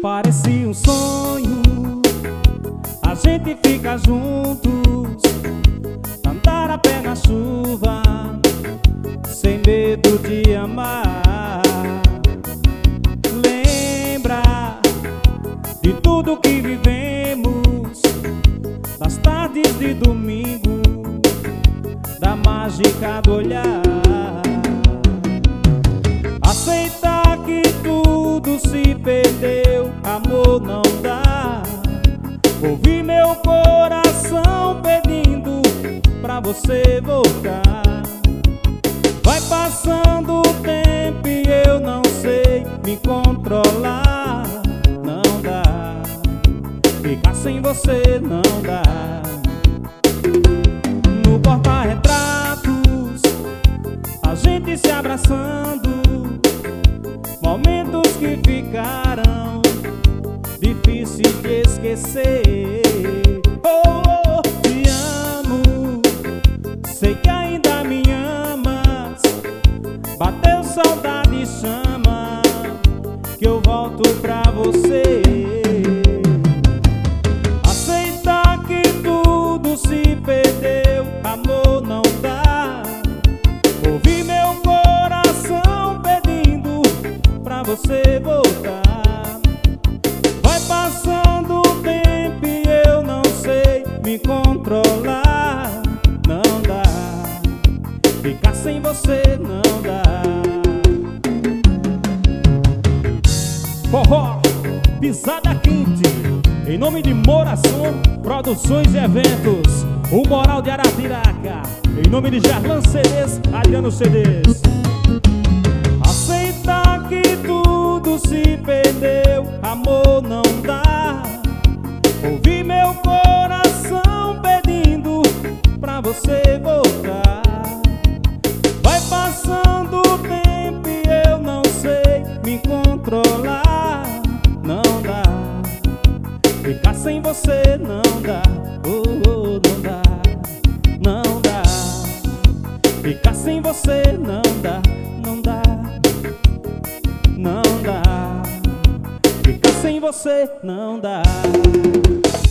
Parecia um sonho, a gente fica juntos, andar a pé na chuva, sem medo de amar. Lembra de tudo que vivemos, das tardes de domingo, da mágica do olhar. Aceitar que tudo se perdeu, amor não dá. Ouvi meu coração pedindo pra você voltar. Vai passando o tempo e eu não sei me controlar. Não dá, ficar sem você não dá. No porta-retratos, a gente se abraçando, momentos que ficaram difíceis de esquecer. Oh, oh, te amo, sei que ainda me amas. Bateu saudade e chama, que eu volto pra você. Aceitar que tudo se perdeu, amor não dá. Ouvi meu coração pedindo pra você voltar. Vai passando o tempo e eu não sei me controlar. Não dá, ficar sem você não dá. Forró, pisada quente, em nome de Moração Produções e Eventos, o Moral de Arapiraca, em nome de Gerlan CDs, Adriano CDs. Aceitar que tudo se perdeu, amor não dá. Ouvi meu coração pedindo pra você voltar. Vai passando o tempo e eu não sei me controlar. Não dá, ficar sem você não dá. Oh, oh, não dá, não dá. Ficar sem você não dá, não dá, não dá. Ficar sem você não dá.